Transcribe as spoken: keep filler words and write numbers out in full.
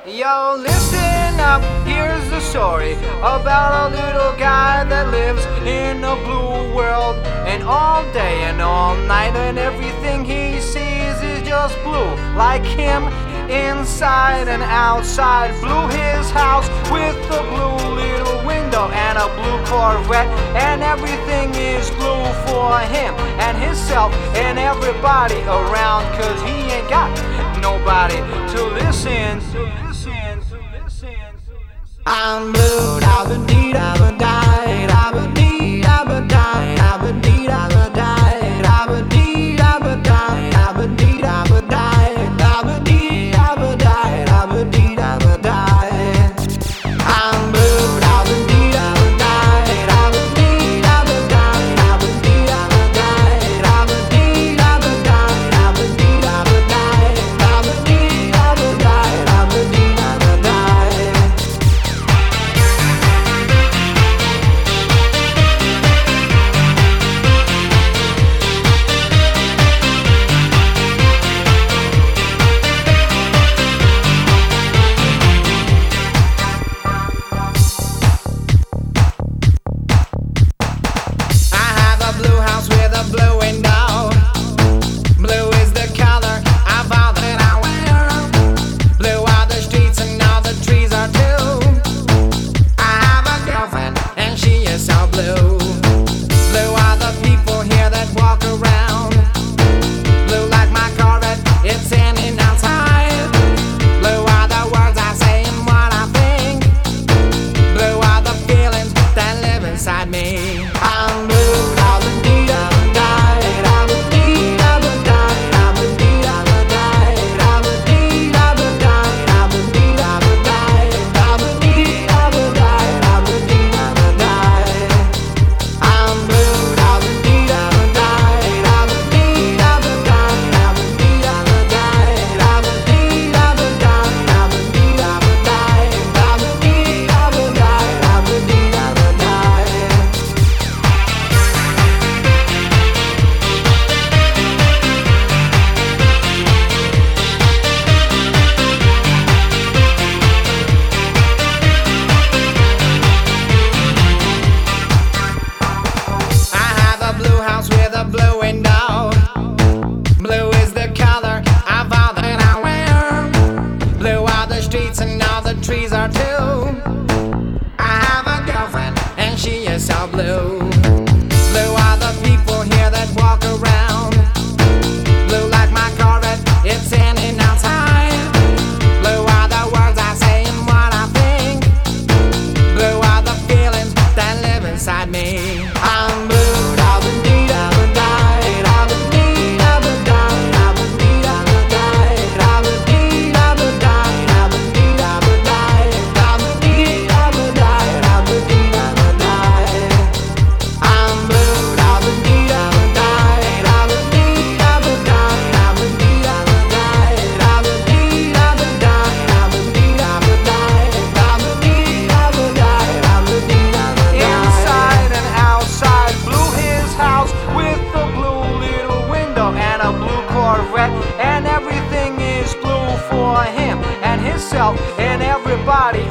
Yo, listen up, here's the story about a little guy that lives in a blue world. And all day and all night and everything he sees is just blue. Like him, inside and outside. Blue his house with a blue little window and a blue Corvette. And everything is blue for him and himself and everybody around. Cause he ain't got nobody to listen to listen to listen to listen. I'm blue, da-ba-dee, da-ba-die, da-ba-dee, da-ba-die, da-ba-dee, da-ba-die, da-ba-dee, da-ba-die, da-ba-dee, da-ba-die, da-ba-dee, da-ba-die, da-ba-dee, da-ba-die. I'm blue, da-ba-dee, da-ba-die, da-ba-dee, da-ba-die, da-ba-dee, da-ba-die, da-ba-dee, da-ba-die, da-ba-dee, da-ba-die. Trees are too. I have a girlfriend and she is so blue. Blue are the people here that walk around. Blue like my Corvette, it's in and outside. Blue are the words I say and what I think. Blue are the feelings that live inside me. I'm blue, da-ba-dee, da-ba-die, da-ba-dee, da-ba-die, da-ba-dee, da-ba-die, da-ba-dee, da-ba-die, da-ba-dee, da-ba-die. And everything is blue for him and himself and everybody